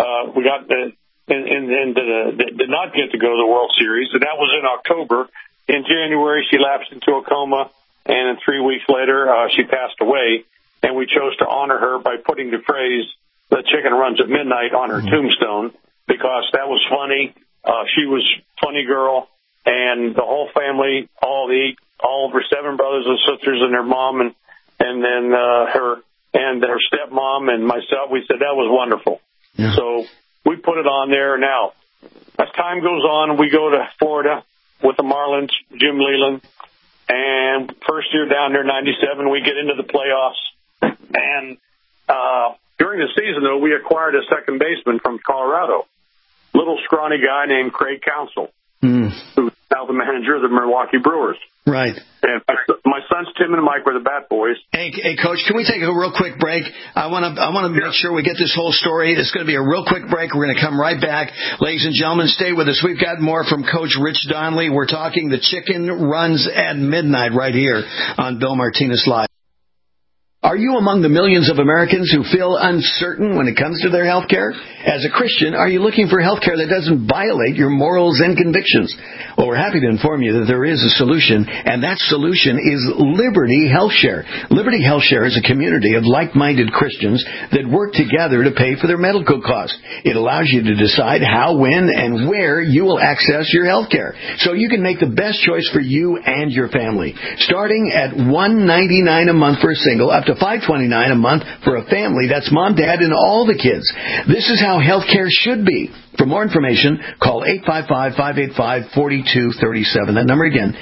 get to go to the World Series, and that was in October. In January, she lapsed into a coma, and 3 weeks later, she passed away. And we chose to honor her by putting the phrase "The chicken runs at midnight" on her tombstone, because that was funny. She was a funny girl, and the whole family, all of her 7 brothers and sisters and her mom, and then her stepmom and myself, we said that was wonderful. Yeah. So we put it on there. Now, as time goes on, we go to Florida with the Marlins, Jim Leland, and first year down there, 97, we get into the playoffs. And during the season, though, we acquired a second baseman from Colorado, little scrawny guy named Craig Counsell, who's now the manager of the Milwaukee Brewers. Right. And my sons Tim and Mike were the bat boys. Hey, Coach, can we take a real quick break? I want to make sure we get this whole story. It's going to be a real quick break. We're going to come right back. Ladies and gentlemen, stay with us. We've got more from Coach Rich Donnelly. We're talking The Chicken Runs at Midnight right here on Bill Martinez Live. Are you among the millions of Americans who feel uncertain when it comes to their health care? As a Christian, are you looking for health care that doesn't violate your morals and convictions? Well, we're happy to inform you that there is a solution, and that solution is Liberty HealthShare. Liberty HealthShare is a community of like-minded Christians that work together to pay for their medical costs. It allows you to decide how, when, and where you will access your health care, so you can make the best choice for you and your family. Starting at $199 a month for a single, up to $529 a month for a family. That's mom, dad, and all the kids. This is how healthcare should be. For more information, call 855-585-4237. That number again,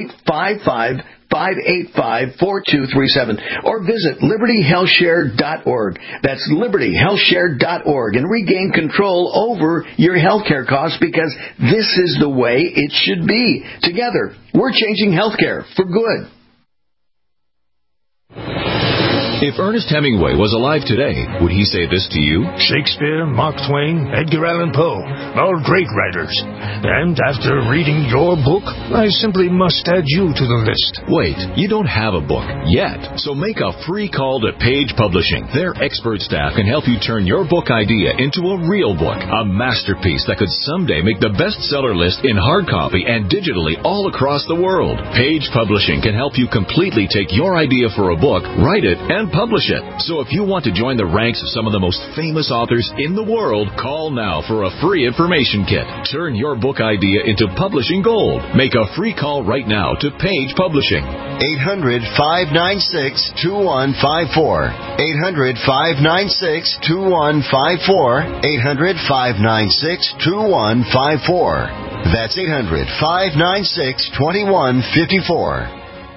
855-585-4237. Or visit libertyhealthshare.org. That's libertyhealthshare.org, and regain control over your healthcare costs, because this is the way it should be. Together, we're changing healthcare for good. If Ernest Hemingway was alive today, would he say this to you? Shakespeare, Mark Twain, Edgar Allan Poe. all great writers. And after reading your book, I simply must add you to the list. Wait, you don't have a book yet, so make a free call to Page Publishing. Their expert staff can help you turn your book idea into a real book, a masterpiece that could someday make the bestseller list in hard copy and digitally all across the world. Page Publishing can help you completely take your idea for a book, write it, and publish it. So if you want to join the ranks of some of the most famous authors in the world, call now for a free information kit. Turn your book idea into publishing gold. Make a free call right now to Page Publishing. 800-596-2154. 800-596-2154. 800-596-2154. That's 800-596-2154.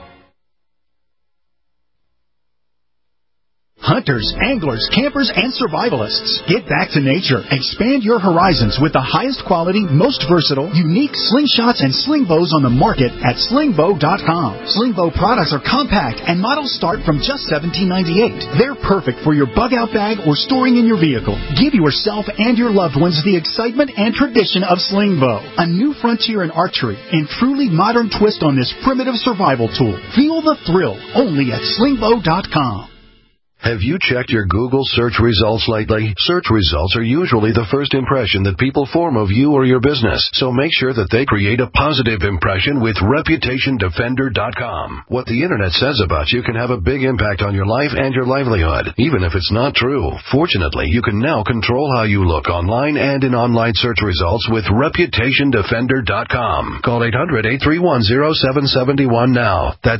Hunters, anglers, campers, and survivalists. Get back to nature. Expand your horizons with the highest quality, most versatile, unique slingshots and sling bows on the market at slingbow.com. Slingbow products are compact and models start from just $17.98. They're perfect for your bug-out bag or storing in your vehicle. Give yourself and your loved ones the excitement and tradition of Slingbow, a new frontier in archery and truly modern twist on this primitive survival tool. Feel the thrill only at slingbow.com. Have you checked your Google search results lately? Search results are usually the first impression that people form of you or your business, so make sure that they create a positive impression with ReputationDefender.com. What the Internet says about you can have a big impact on your life and your livelihood, even if it's not true. Fortunately, you can now control how you look online and in online search results with ReputationDefender.com. Call 800-831-0771 now. That's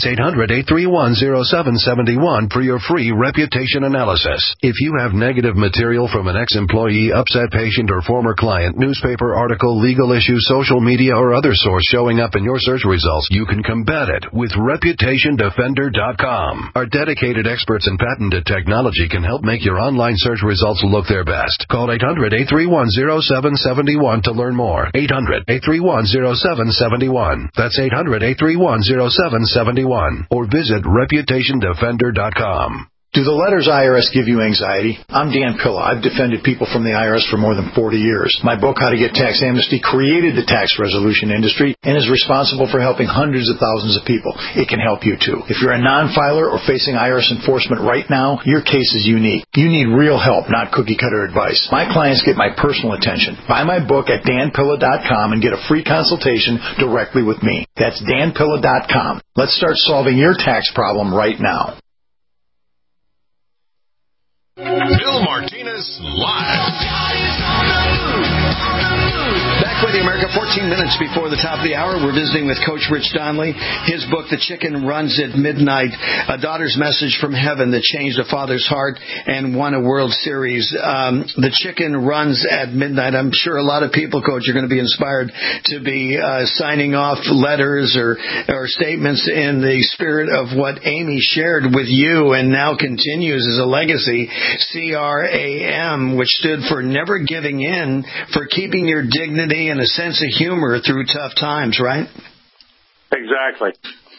800-831-0771 for your free reputation analysis. If you have negative material from an ex-employee, upset patient, or former client, newspaper article, legal issue, social media, or other source showing up in your search results, you can combat it with ReputationDefender.com. Our dedicated experts in patented technology can help make your online search results look their best. Call 800-831-0771 to learn more. 800-831-0771. That's 800-831-0771. Or visit ReputationDefender.com. Do the letters IRS give you anxiety? I'm Dan Pilla. I've defended people from the IRS for more than 40 years. My book, How to Get Tax Amnesty, created the tax resolution industry and is responsible for helping hundreds of thousands of people. It can help you, too. If you're a non-filer or facing IRS enforcement right now, your case is unique. You need real help, not cookie-cutter advice. My clients get my personal attention. Buy my book at danpilla.com and get a free consultation directly with me. That's danpilla.com. Let's start solving your tax problem right now. Bill Martinez Live. Back with you, America. 14 minutes before the top of the hour, we're visiting with Coach Rich Donnelly. His book, The Chicken Runs at Midnight, a daughter's message from heaven that changed a father's heart and won a World Series. The Chicken Runs at Midnight. I'm sure a lot of people, Coach, are going to be inspired to be signing off letters or statements in the spirit of what Amy shared with you and now continues as a legacy. CRAM, which stood for never giving in, for keeping your dignity and a sense of humor through tough times, right? Exactly.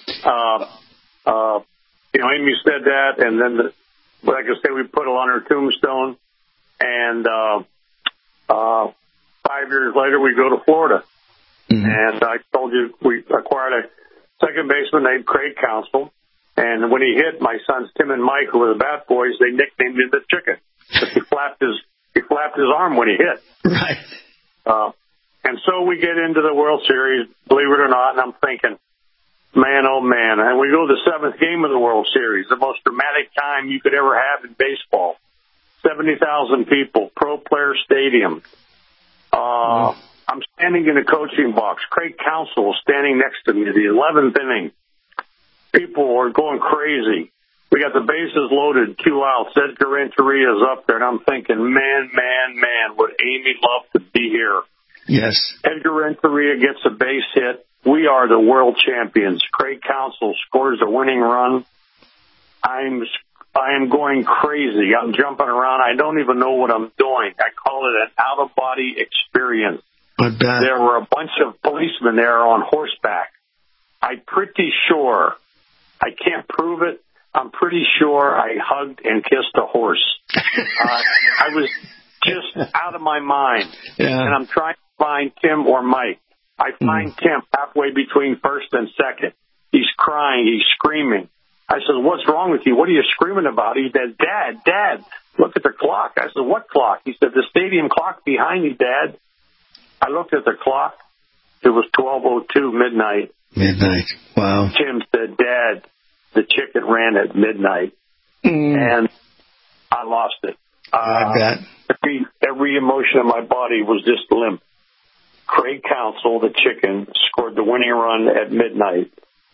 Amy said that, and then, like I said, we put it on her tombstone, and 5 years later, we go to Florida. Mm-hmm. And I told you we acquired a second baseman named Craig Counsell. And when he hit, my sons Tim and Mike, who were the bat boys, they nicknamed him the Chicken. Because he flapped his arm when he hit. Right. And so we get into the World Series, believe it or not, and I'm thinking, man, oh man. And we go to the seventh game of the World Series, the most dramatic time you could ever have in baseball. 70,000 people, Pro Player Stadium. I'm standing in the coaching box. Craig Counsell was standing next to me, the 11th inning. People were going crazy. We got the bases loaded, 2 outs. Edgar Renteria is up there, and I'm thinking, man, would Amy love to be here. Yes. Edgar Renteria gets a base hit. We are the world champions. Craig Counsell scores a winning run. I am going crazy. I'm jumping around. I don't even know what I'm doing. I call it an out-of-body experience. There were a bunch of policemen there on horseback. I'm pretty sure, I can't prove it, I'm pretty sure I hugged and kissed a horse. I was just out of my mind. Yeah. And I'm trying to find Tim or Mike. I find Tim halfway between first and second. He's crying. He's screaming. I said, what's wrong with you? What are you screaming about? He said, Dad, look at the clock. I said, what clock? He said, the stadium clock behind you, Dad. I looked at the clock. It was 12:02 midnight. Midnight. Wow. Tim said, Dad, the chicken ran at midnight. And I lost it. I bet. Every emotion in my body was just limp. Craig Counsell, the chicken, scored the winning run at midnight.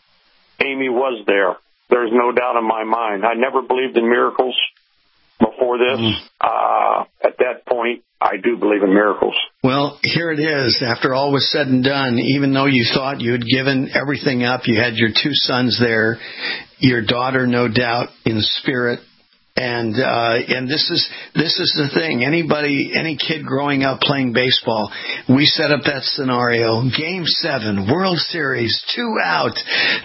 Amy was there. There's no doubt in my mind. I never believed in miracles before this. At that point, I do believe in miracles. Well, here it is. After all was said and done, even though you thought you had given everything up, you had your two sons there, your daughter, no doubt, in spirit. And this is the thing. Any kid growing up playing baseball, we set up that scenario. Game 7, World Series, 2 out,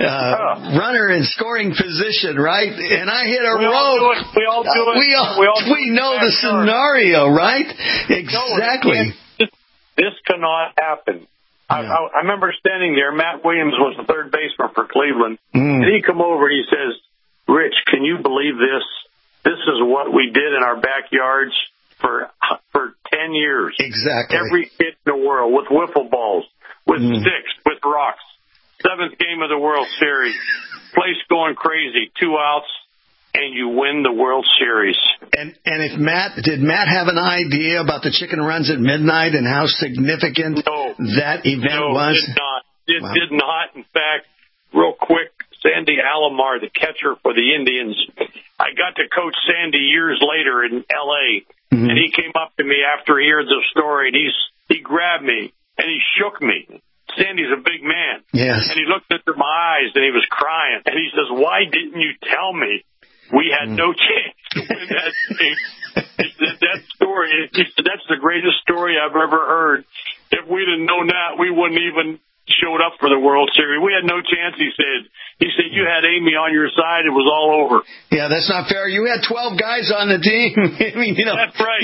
runner in scoring position, right? And I hit a rope. We all do it. We know the scenario, right? Exactly. No, this cannot happen. Yeah. I remember standing there. Matt Williams was the third baseman for Cleveland, and he come over and he says, "Rich, can you believe this? This is what we did in our backyards for 10 years. Exactly. Every kid in the world with wiffle balls, with sticks, with rocks. 7th game of the World Series. Place going crazy. 2 outs, and you win the World Series." And did Matt have an idea about the chicken runs at midnight and how significant that event was? It did not. In fact, real quick, Sandy Alomar, the catcher for the Indians, I got to coach Sandy years later in L.A., and he came up to me after he heard the story, and he grabbed me, and he shook me. Sandy's a big man. Yes. And he looked into my eyes, and he was crying. And he says, "Why didn't you tell me? We had no chance to win that game." He said, that story, he said, "That's the greatest story I've ever heard. If we'd have known that, we wouldn't even showed up for the World Series. We had no chance," he said. He said, "You had Amy on your side. It was all over." Yeah, that's not fair. You had 12 guys on the team. I mean, that's right.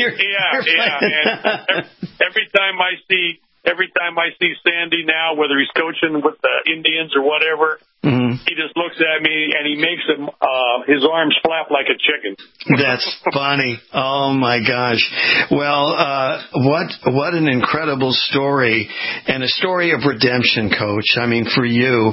And every time I see Sandy now, whether he's coaching with the Indians or whatever, he just looks at me and he makes his arms flap like a chicken. That's funny. Oh my gosh. Well, what an incredible story, and a story of redemption, Coach. I mean, for you,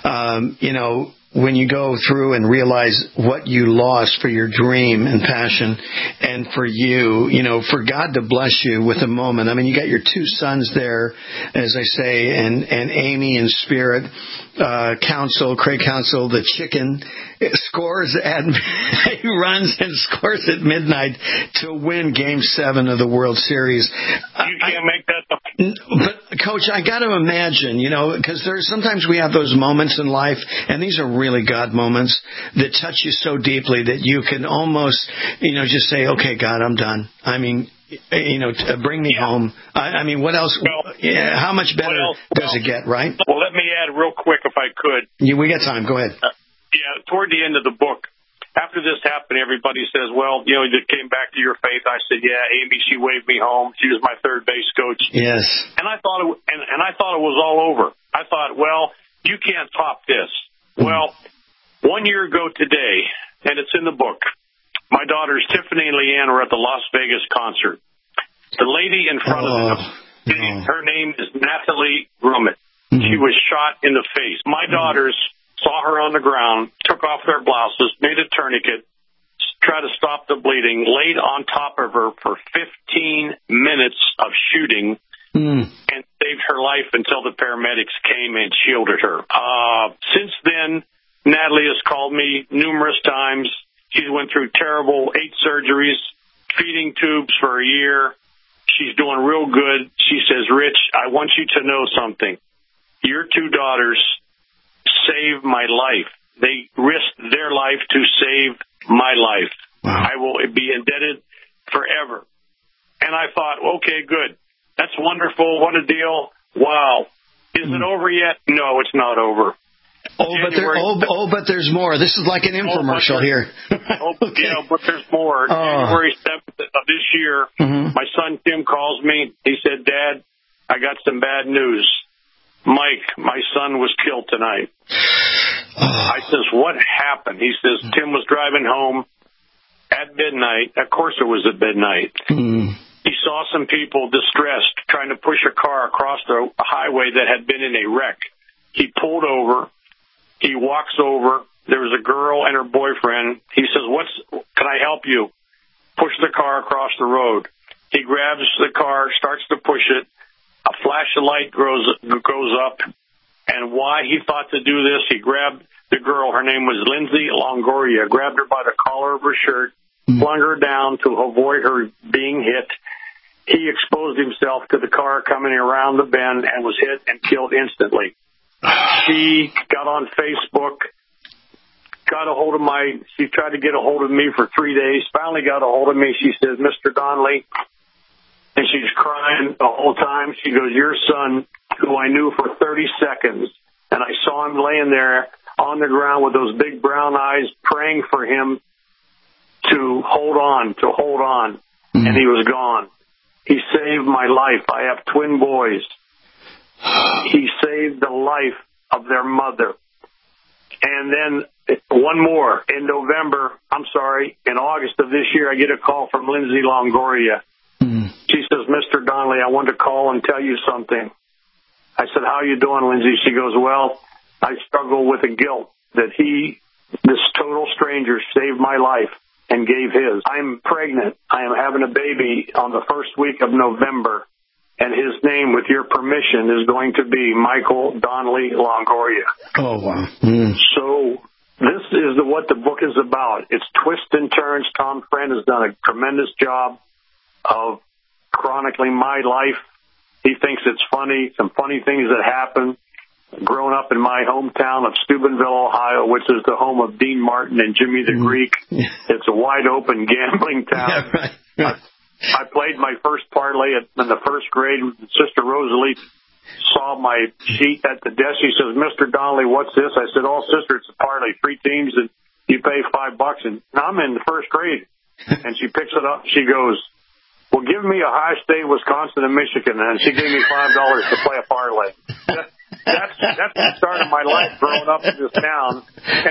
when you go through and realize what you lost for your dream and passion, and for you, for God to bless you with a moment. I mean, you got your 2 sons there, as I say, and Amy in spirit, Craig Counsell, the chicken, scores he runs and scores at midnight to win Game 7 of the World Series. You can't make that up. But, Coach, I got to imagine, because sometimes we have those moments in life, and these are really God moments that touch you so deeply that you can almost, just say, "Okay, God, I'm done." I mean, bring me home. I mean, what else? How much better does it get, right? Well, let me add real quick, if I could. We got time. Go ahead. Toward the end of the book, after this happened, everybody says, "Well, you came back to your faith." I said, "Yeah, Amy, she waved me home. She was my third base coach." Yes. And I thought it was all over. I thought, well, you can't top this. Well, 1 year ago today, and it's in the book, my daughters Tiffany and Leanne were at the Las Vegas concert. The lady in front of them, her name is Natalie Grummet. She was shot in the face. My daughters saw her on the ground, took off their blouses, made a tourniquet, tried to stop the bleeding, laid on top of her for 15 minutes of shooting, and saved her life until the paramedics came and shielded her. Since then, Natalie has called me numerous times. She's went through terrible 8 surgeries, feeding tubes for a year. She's doing real good. She says, "Rich, I want you to know something. Your 2 daughters saved my life. They risked their life to save my life. Wow. I will be indebted forever." And I thought, okay, good. That's wonderful. What a deal. Wow. Is it over yet? No, it's not over. But there's more. This is like an infomercial here. Yeah, but there's more. January 7th of this year, my son Tim calls me. He said, "Dad, I got some bad news. Mike, my son was killed tonight. I says, what happened? He says, Tim was driving home at midnight. Of course it was at midnight. He saw some people distressed trying to push a car across the highway that had been in a wreck. He pulled over. He walks over. There was a girl and her boyfriend. He says, can I help you? Push the car across the road. He grabs the car, starts to push it. A flash of light goes up. And why he thought to do this, he grabbed the girl. Her name was Lindsay Longoria. Grabbed her by the collar of her shirt, flung her down to avoid her being hit. He exposed himself to the car coming around the bend and was hit and killed instantly. She got on Facebook, she tried to get a hold of me for 3 days, finally got a hold of me. She says, Mr. Donnelly, and she's crying the whole time. She goes, your son, who I knew for 30 seconds, and I saw him laying there on the ground with those big brown eyes praying for him to hold on, and he was gone. He saved my life. I have twin boys. He saved the life of their mother. And then one more. In August of this year, I get a call from Lindsay Longoria. She says, Mr. Donnelly, I want to call and tell you something. I said, how are you doing, Lindsay? She goes, well, I struggle with the guilt that this total stranger, saved my life and gave his. I'm pregnant. I am having a baby on the first week of November, and his name, with your permission, is going to be Michael Donnelly Longoria. Oh, wow. So this is what the book is about. It's twists and turns. Tom Friend has done a tremendous job of chronicling my life. He thinks it's funny, some funny things that happen. Grown up in my hometown of Steubenville, Ohio, which is the home of Dean Martin and Jimmy the Greek. It's a wide-open gambling town. Yeah, right. I played my first parlay in the first grade. Sister Rosalie saw my sheet at the desk. She says, Mr. Donnelly, what's this? I said, oh, sister, it's a parlay, 3 teams, and you pay $5. And I'm in the first grade. And she picks it up. She goes, well, give me Ohio State, Wisconsin, and Michigan. And she gave me $5 to play a parlay. That's the start of my life growing up in this town.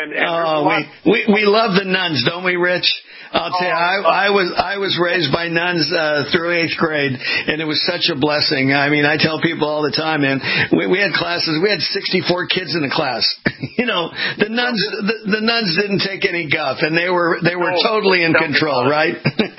We love the nuns, don't we, Rich? I'll tell you, I was raised by nuns through 8th grade, and it was such a blessing. I mean, I tell people all the time, man. We had classes. We had 64 kids in the class. You know, the nuns didn't take any guff, and they were totally in control, right?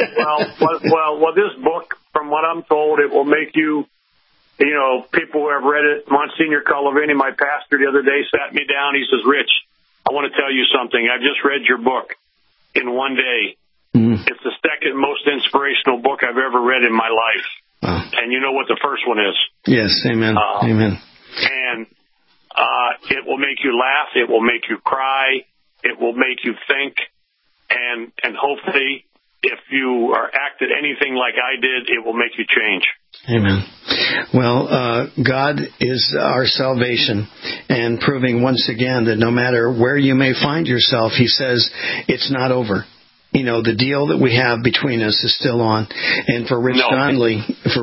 well, this book, from what I'm told, it will make you. You know, people who have read it, Monsignor Colavini, my pastor, the other day sat me down. He says, Rich, I want to tell you something. I've just read your book in one day. It's the second most inspirational book I've ever read in my life. And you know what the first one is? Yes, amen. Amen. And it will make you laugh. It will make you cry. It will make you think. And hopefully, if you are acted anything like I did, it will make you change. Amen. Well, God is our salvation, and proving once again that no matter where you may find yourself, He says it's not over. You know, the deal that we have between us is still on. And for Rich Donnelly,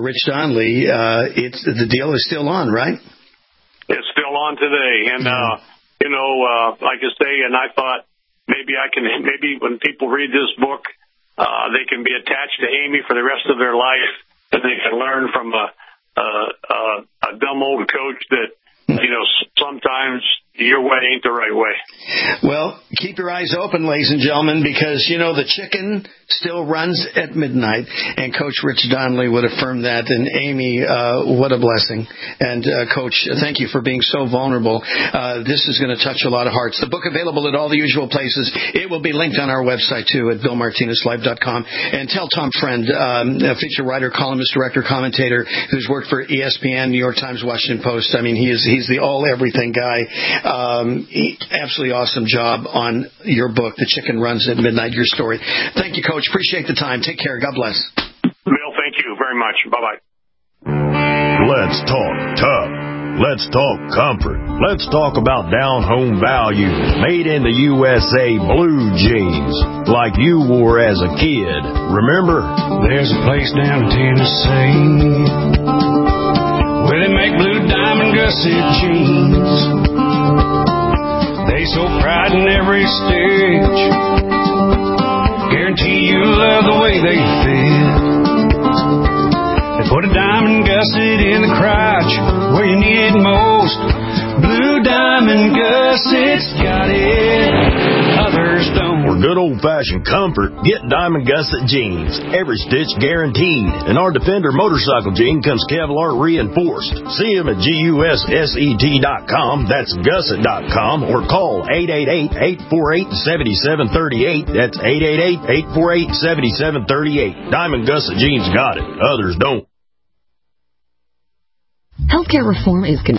the deal is still on, right? It's still on today. And, like I say, and I thought maybe when people read this book, they can be attached to Amy for the rest of their life, and they can learn from a dumb old coach that, sometimes your way ain't the right way. Well, keep your eyes open, ladies and gentlemen, because, the chicken still runs at midnight, and Coach Rich Donnelly would affirm that. And Amy, what a blessing. And, Coach, thank you for being so vulnerable. This is going to touch a lot of hearts. The book available at all the usual places. It will be linked on our website, too, at BillMartinezLive.com. And tell Tom Friend, a feature writer, columnist, director, commentator, who's worked for ESPN, New York Times, Washington Post. I mean, he's the all-everything guy. Absolutely awesome job on your book, The Chicken Runs at Midnight, your story. Thank you, Coach. Appreciate the time. Take care. God bless. Bill, thank you very much. Bye-bye. Let's talk tough. Let's talk comfort. Let's talk about down-home value, made in the USA blue jeans, like you wore as a kid. Remember? There's a place down in Tennessee Gusset jeans. They so pride in every stitch. Guarantee you love the way they fit. They put a diamond gusset in the crotch where you need it most. Blue Diamond Gusset's got it. Others don't. For good old-fashioned comfort, get Diamond Gusset jeans. Every stitch guaranteed. And our Defender motorcycle jean comes Kevlar reinforced. See them at GUSSET.com. That's Gusset.com. Or call 888-848-7738. That's 888-848-7738. Diamond Gusset jeans got it. Others don't. Healthcare reform is